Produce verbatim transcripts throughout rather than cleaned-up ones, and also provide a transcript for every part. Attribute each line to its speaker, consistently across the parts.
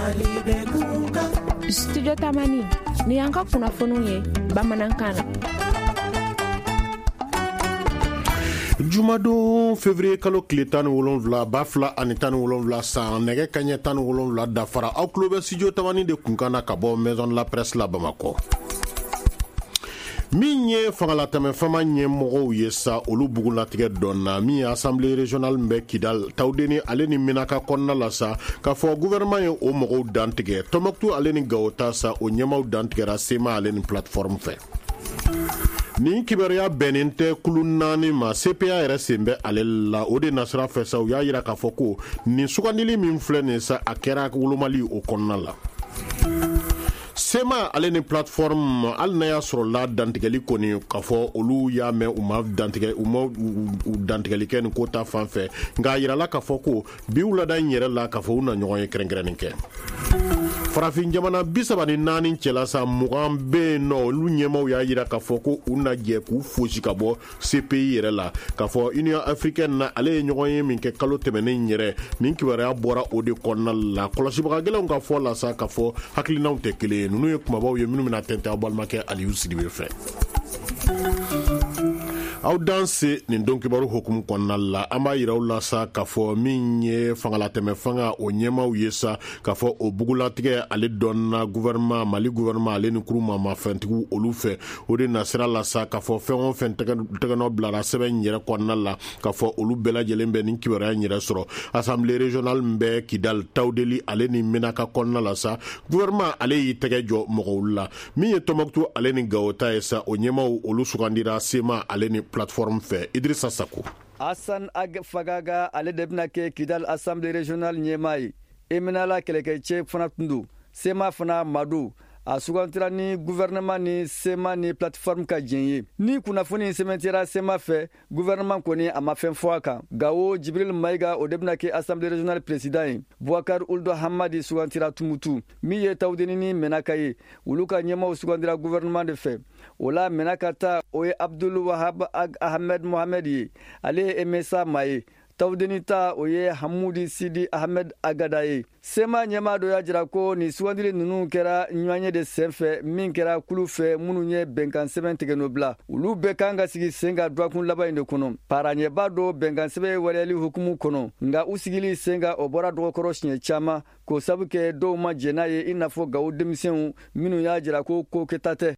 Speaker 1: Studio Tamani ni y'an ka kunnafoniw ye bamanankan na.
Speaker 2: Jumadon février kalo tile tan ni wolonwula ba fila ani tan ni wolonwula san nɛgɛ kaɲɛ tan ni wolonwula dafara aw tulo bɛ studio Tamani de kunkan ka bɔ maison de la presse la Bamako. Min ye fangalatɛmɛ fama ɲɛmɔgɔw ye sa olu bugulatigɛ dɔnna min ye assemblée régionale bɛ Kidal Tawdeni ale ni Menaka kɔnɔna la sa k'a fɔ gouvernement ye o mɔgɔw dantigɛ Tɔnbɔkutu ale ni Gawota sa o ɲɛmaw dantigɛra Sema ale ni plateforme fɛ. Ni kibaruya bɛnnen tɛ kulu naani ma C P A yɛrɛ sen bɛ ale la o de nasira fɛ sa u y'a yira k'a fɔ ko nin sugandili min filɛ nin sa a kɛra wolomali o kɔnɔna la. Sema ale ni plateforme al na y'a sɔrɔ la dantigɛli kɔni k'a fɔ olu y'a mɛn u ma dantigɛ u ma u dantigɛli kɛ nin ko ta fan fɛ nka a yirala k'a fɔ ko bi wulada in yɛrɛ la k'a fɔ u na ɲɔgɔn ye kɛrɛnkɛrɛnnin kɛ. Farafin jamana bi saba ni naani cɛla sa mugan bɛ yen nɔ olu ɲɛmaw y'a yira k'a fɔ ko u na jɛ k'u fosi ka bɔ C P I yɛrɛ la k'a fɔ Union africaine na ale ye ɲɔgɔn ye min kɛ kalo tɛmɛnen yɛrɛ nin kibaruya bɔra o de kɔnɔna la kɔlɔsibaga gɛlɛnw ka fɔ la sa k'a fɔ hakilinaw tɛ kelen ye ninnu ye kumabaw ye minnu bɛna tɛntɛn aw balimakɛ Aliyu Sidibe fɛ. Aw danse nin don kibaru hukumu kɔnɔna la an b'a yiraw la sa k'a fɔ min ye fangalatɛmɛ fanga o ɲɛmaw ye sa k'a fɔ o bugulatigɛ ale dɔnna gouvernement Mali gouvernement ale ni kuruma mafɛntigiw olu fɛ o de nasira la sa k'a fɔ fɛn o fɛn tɛgɛnɔ bilara sɛbɛn yɛrɛ kɔnɔna la k'a fɔ olu bɛɛ lajɛlen bɛ nin kibaruya yɛrɛ sɔrɔ assemblée régionale bɛ Kidal Tawdeli ale ni Menaka kɔnɔna la sa gouvernement ale y'i tɛgɛ jɔ mɔgɔw la min ye Tɔnbɔkutu ale ni Gawota ye sa o ɲɛmaw olu sugandira Sema ale ni plateforme fait Idrissa Sako.
Speaker 3: Hassan Ag Fagaga ale de bɛna kɛ Kidal assemblée régionale ɲɛmaa ye Emenala kɛlɛkɛcɛ fana tun don Sema fana Madu a sugantira ni gouvernement ni Sema ni plateforme ka jɛn ye ni kunnafoni sɛmɛntira Sema fɛ gouvernement kɔni a ma fɛn fɔ a kan Gawo Jibril Mayiga o de bɛna kɛ assemblée régionale président ye Bouakar Uldo Hamadi sugantira Tumutu min ye Tawdeni ni Menaka ye olu ka ɲɛmaw sugandira gouvernement de fɛ o la Menaka ta o ye Abdul Wahab Ag Ahmed Mohamed ye ale ye Emesa Maye Tawdeni ta o ye Hamudi Sidi Ahmed Agada ye Sema ɲɛma dɔ y'a jira ko ni sugandili ninnu kɛra ɲɔgɔnye de sen fɛ min kɛra kulu fɛ minnu ye bɛnkan sɛbɛn tigɛn'o bila olu bɛɛ kan ka sigi sen ka duwakun laban in de kɔnɔ paraɲɛba dɔ bɛnkan sɛbɛn waleyali hukumu kɔnɔ nka u sigili sen ka o bɔra dɔgɔkɔrɔ siɲɛ caman k'o sabu kɛ dɔw ma jɛn n'a ye i n'a fɔ Gawo denmisɛnw minnu y'a jira ko ko kɛta tɛ.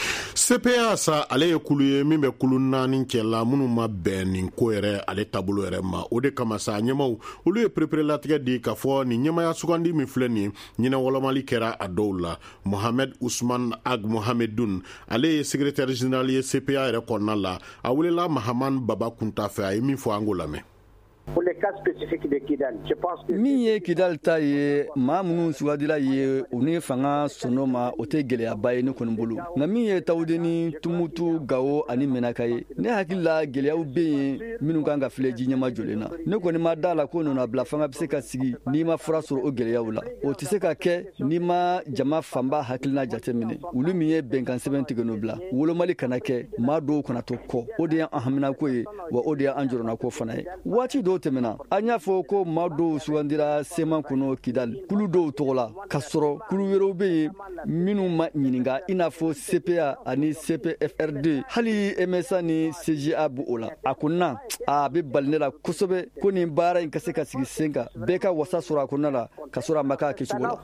Speaker 2: C P A sa ale ye kulu ye min bɛ kulu naani cɛ la minnu ma bɛn nin ko yɛrɛ ale taabolo yɛrɛ ma o de kama sa ɲɛmaw olu ye pereperelatigɛ di k'a fɔ nin ɲɛmaya sugandi min filɛ nin ɲinɛ wɔlɔmali kɛra a dɔw la Mohamed Ousmane Ag Mohamedun ale ye secrétaire général ye C P A yɛrɛ kɔnɔna la a welela Mahaman Baba Kunta fɛ a ye min fɔ an k'o lamɛn.
Speaker 4: Pour les cas spécifiques de Kidal, je pense que
Speaker 3: min ye Kidal ta ye maa minnu sugandila ye u ni fanga sɔnɔ ma o tɛ gɛlɛyaba ye ne kɔni bolo nka min ye Tawdeni Tumutu Gawo ani Menaka ye ne hakili la gɛlɛyaw bɛ yen minnu kan ka filɛ ji ɲɛma jɔlen na ne kɔni ma da la ko nɔnabila fanga bɛ se ka sigi n'i ma fura sɔrɔ o gɛlɛyaw la o tɛ se ka kɛ n'i ma jama fanba hakilina jateminɛ olu min ye bɛnkan sɛbɛn tigɛn'o bila wolomali kana kɛ maa dɔw kana to kɔ o de y'an haminako ye wa o de y'an jɔrɔnako fana ye waati dɔw tɛmɛna an y'a fɔ ko maa dɔw sugandira Sema kɔnɔ Kidal kulu dɔw tɔgɔ la ka sɔrɔ kulu wɛrɛw bɛ yen minnu ma ɲininka i n'a fɔ C P A ani C P F R D hali M S A ni C G A b'o la a ko na a bɛ bali ne la kosɛbɛ ko nin baara in ka se ka sigi sen kan bɛɛ ka wasa sɔrɔ a kɔnɔna la ka sɔrɔ a ma k'a kɛcogo la.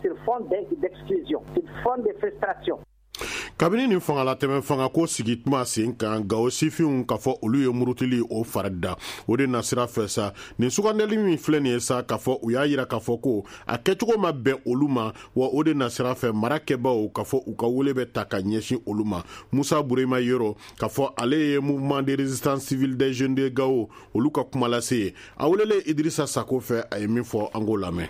Speaker 2: Kabini nin fangalatɛmɛ fanga ko sigi tuma sen kan Gawo sifinw k'a fɔ olu ye murutili o fari da o de nasira fɛ sa nin sugandeli min filɛ nin ye sa k'a fɔ u y'a yira k'a fɔ ko a kɛcogo ma bɛn olu ma wa o de nasira fɛ marakɛbaw k'a fɔ u ka wele bɛ ta ka ɲɛsin olu ma Musa Burema Yoro k'a fɔ ale ye mouvement de résistance civile des jeunes de Gawo olu ka kuma lase ye a welele Idrissa Sako fɛ a ye min fɔ an k'o lamɛn.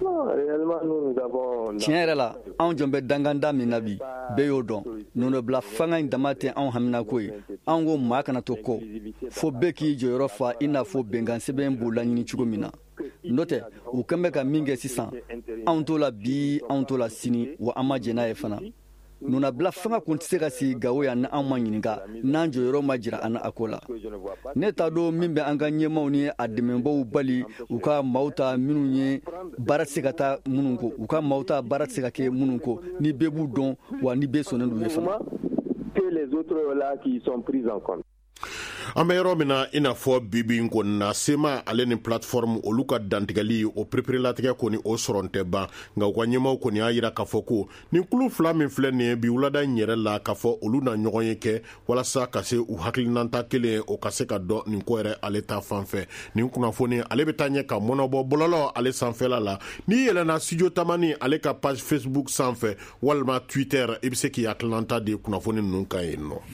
Speaker 3: tiɲɛ yɛrɛ la anw jɔn bɛ danganda min na bi bɛɛ y'o dɔn nɔnɔbila fanga in dama tɛ anw haminako ye anw ko maa kana to kɔ fo bɛɛ k'i jɔyɔrɔ fa i n'a fɔ bɛnkan sɛbɛn b'o laɲini cogo min na n'o tɛ u kɛn bɛ ka min kɛ sisan anw t'o la bi anw t'o la sini wa an ma jɛn n'a ye fana nunabila fanga kun tɛ se ka sigi Gawo yan ni an ma ɲininka n'an jɔyɔrɔ ma jira an na a ko la. Ne t'a dɔn min bɛ an ka ɲɛmaaw ni a dɛmɛbaaw bali u ka maaw ta minnu ye baara tɛ se ka taa minnu ko u ka maaw ta baara tɛ se ka kɛ minnu ko ni bɛɛ b'u dɔn wa ni bɛɛ sɔnnen d'u ye fana.
Speaker 2: An bɛ yɔrɔ min na i n'a fɔ bibi in kɔni na sema ale ni plateforme olu ka dantigɛli o perepere-latigɛ kɔni o sɔrɔ tɛ ban nka u ka ɲɛmaw kɔni y'a yira k'a fɔ ko nin kulu fila min filɛ nin ye bi wulada in yɛrɛ la k'a fɔ olu na ɲɔgɔn ye kɛ walasa ka se u hakilinanta kelen o ka se ka dɔn nin ko yɛrɛ ale ta fanfɛ nin kunnafoni ale bɛ taa ɲɛ ka mɔnɔbɔ bɔlɔlɔ ale sanfɛla la n'i yɛlɛnna studio tamani ale ka page Facebook sanfɛ walima Twitter i bɛ se k'i hakilinanta di kunnafoni ninnu kan yen nɔ.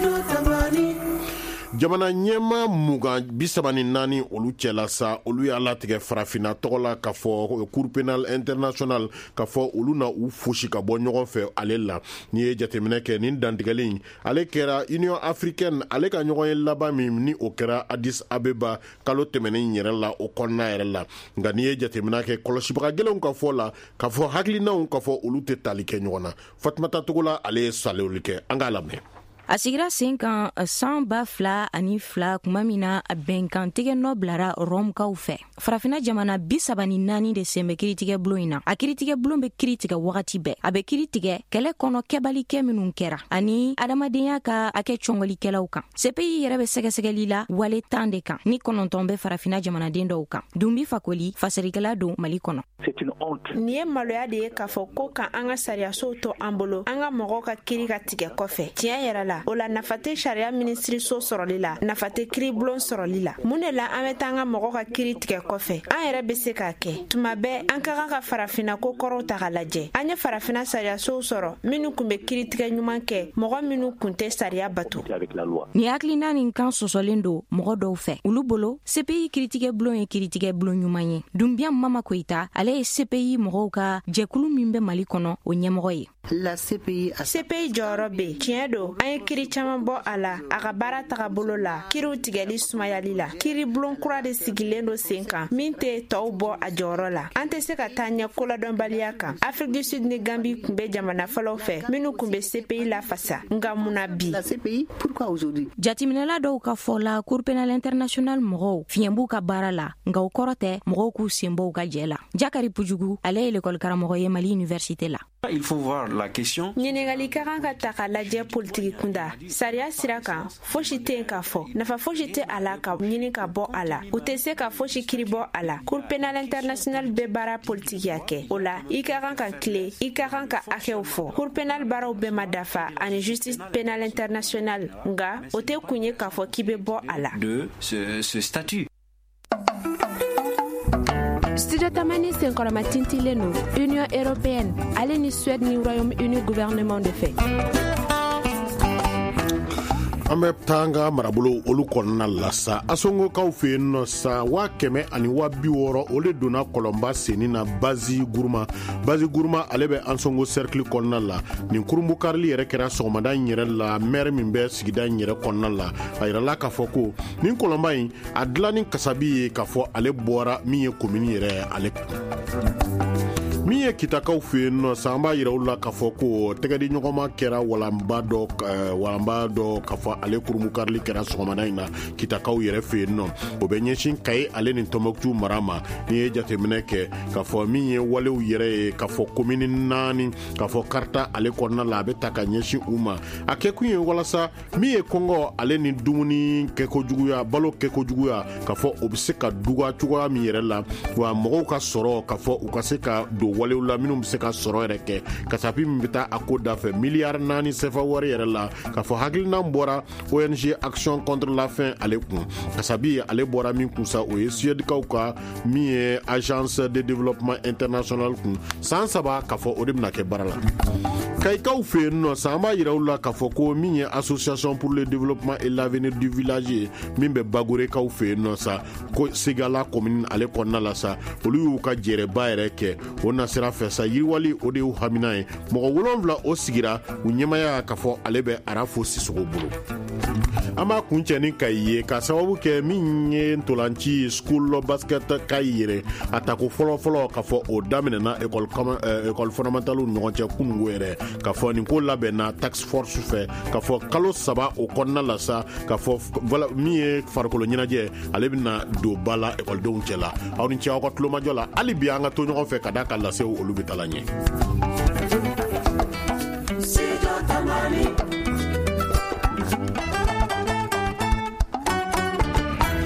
Speaker 2: Jamana ɲɛma mugan bisaba ni naani olu cɛla sa olu y'a latigɛ farafina tɔgɔ la k'a fɔ Cour pénale internationale k'a fɔ olu na u fosi ka bɔ ɲɔgɔn fɛ ale la n'i ye jateminɛ kɛ nin dantigɛli in ale kɛra Union africaine ale ka ɲɔgɔn ye laban min ni o kɛra Addis Abeba kalo tɛmɛnen yɛrɛ la o kɔnɔna yɛrɛ la nka n'i ye jateminɛ kɛ kɔlɔsibaga gɛlɛnw ka fɔ la k'a fɔ hakilinaw k'a fɔ olu tɛ tali kɛ ɲɔgɔn na Fatumata Togola ale ye salewuli kɛ an k'a lamɛn.
Speaker 5: A sigira sen kan san ba fila ani fila kuma min na a bɛnkan tigɛ nɔ bilara Rɔmkaw fɛ. Farafina jamana bisaba ni naani de sen bɛ kiritigɛ bulon in na. A kiritigɛ bulon bɛ kiri tigɛ wagati bɛɛ. A bɛ kiri tigɛ kɛlɛ kɔnɔ kɛbalikɛ minnu kɛra ani adamadenya ka a kɛ cɔngɔlikɛlaw kan. C P I yɛrɛ bɛ sɛgɛsɛgɛli la wale tan de kan ni kɔnɔntɔn bɛ farafina jamanaden dɔw kan. Dumbi Fakoli fasarikɛla don Mali kɔnɔ.
Speaker 6: Nin ye maloya de ye k'a fɔ ko ka an ka sariyasow to an bolo an ka mɔgɔw ka kiri ka tigɛ kɔfɛ. Tiɲɛ yɛrɛ la o la nafa tɛ sariya minisiriso sɔrɔli la nafa tɛ kiribulon sɔrɔli la mun de la an bɛ taa an ka mɔgɔ ka kiri tigɛ kɔfɛ an yɛrɛ bɛ se k'a kɛ tuma bɛɛ an ka kan ka farafina ko kɔrɔw ta ka lajɛ an ye farafina sariyasow sɔrɔ minnu kun bɛ kiri tigɛ ɲuman kɛ mɔgɔ minnu kun tɛ sariya bato.
Speaker 5: Ni hakilina nin kan sɔsɔlen don mɔgɔ dɔw fɛ olu bolo C P I kiritigɛ bulon ye kiritigɛ bulon ɲuman ye Dumbiya Mama Koyita ale ye C P I mɔgɔw ka jɛkulu min bɛ Mali kɔnɔ o ɲɛmɔgɔ ye.
Speaker 6: La C P I C P I jɔyɔrɔ bɛ tiɲɛ don an ye kiri caman bɔ a la a ka baara tagabolo la kiriw tigɛli sumayali la kiri bulon kura de sigilen don sen kan min tɛ tɔw bɔ a jɔyɔrɔ la an tɛ se ka taa ɲɛ koladɔnbaliya kan Afrique du Sud ni Gambie kun bɛ jamana fɔlɔw fɛ minnu kun bɛ C P I lafasa nka mun na bi.
Speaker 5: Jatiminɛla dɔw ka fɔ la Cour pénale internationale mɔgɔw fiɲɛ b'u ka baara la nka o kɔrɔ tɛ mɔgɔw k'u sen bɔ u ka jɛ la. Jakari Pujugu ale ye l'école karamɔgɔ ye Mali université la.
Speaker 7: Il faut voir la question.
Speaker 6: Ɲininkali ka kan ka ta ka lajɛ politiki kunda sariya sira kan fosi tɛ yen k'a fɔ nafa fosi tɛ a la ka ɲini ka bɔ a la u tɛ se ka fosi kiri bɔ a la Cour pénale internationale bɛ baara politikiya kɛ o la i ka kan ka tile i ka kan ka hakɛw fɔ Cour pénale baaraw bɛɛ ma dafa ani justice pénale internationale nka o tɛ kun ye k'a fɔ k'i bɛ bɔ a la.
Speaker 7: De ce, ce statut.
Speaker 1: Studio Tamani senkɔrɔma tintilen no Union européenne ale ni Suède ni Royaume-Uni gouvernement de fait.
Speaker 2: An bɛ taa an ka marabolo olu kɔnɔna la sa Asongokaw fɛ yen nɔ sa waa kɛmɛ ani waa bi wɔɔrɔ o de donna kɔlɔnba senni na Bazi Guruma Bazi Guruma ale bɛ Ansongo cercle kɔnɔna la nin kurumbu karili yɛrɛ kɛra sɔgɔmada in yɛrɛ la maire min bɛ sigida in yɛrɛ kɔnɔna la a yirala k'a fɔ ko nin kɔlɔnba in a dilanni kasabi ye k'a fɔ ale bɔra min ye commune yɛrɛ ale min ye kitakaw fɛ yen nɔ sa an b'a yira u la k'a fɔ ko tɛgɛdi ɲɔgɔnma kɛra walanba dɔ walanba dɔ k'a fɔ ale kurumu karili kɛra sɔgɔmada in na kitakaw yɛrɛ fɛ yen nɔ o bɛ ɲɛsin Kayi ale ni Tɔnbɔkutu mara ma n'i ye jateminɛ kɛ k'a fɔ min ye walew yɛrɛ ye k'a fɔ komini naani k'a fɔ karita ale kɔnɔna la a bɛ ta ka ɲɛsin u ma a kɛkun ye walasa min ye kɔngɔ ale ni dumuni kɛkojuguya balo kɛkojuguya k'a fɔ o bɛ se ka duga cogoya min yɛrɛ la wa mɔgɔw ka sɔrɔ k'a fɔ u ka se ka don walew la minnu bɛ se ka sɔrɔ yɛrɛ kɛ kasapi min bɛ taa a ko da fɛ miliyari naani sefa wari yɛrɛ la k'a fɔ hakilina bɔra O N G Action contre la faim ale kun kasabi ale bɔra min kun sa o ye Suèdekaw ka min ye Agence de développement international kun san saba k'a fɔ o de bɛna kɛ baara la Kayikaw fɛ yen nɔ sa an b'a yira u la k'a fɔ ko min ye Association pour le développement et l'avenir du village ye min bɛ Bagorekaw fɛ yen nɔ sa ko Sigala commune ale kɔnɔna la sa olu y'u ka jɛrɛba yɛrɛ kɛ o na sira fɛ sa yiriwali o de y'u hamina ye mɔgɔ wolonwula o sigira u ɲɛmaya k'a fɔ ale bɛ Arafo Sisogo bolo an b'a kuncɛni ka ye ka sababu kɛ min ye ntolanci school basket ka yɛrɛ a tako fɔlɔfɔlɔ ka fɔ o daminɛna école fondamentale ɲɔgɔn cɛ kunungo yɛrɛ ka fɔ nin ko labɛnna task force fɛ ka fɔ kalo saba o kɔnɔna la sa ka fɔ min ye farikolo ɲɛnajɛ ale bɛna don ba la écoledenw cɛ la aw ni ce aw ka tulomajɔ la hali bi an ka to ɲɔgɔn fɛ ka da ka lase olu bɛ taa ɲɛ.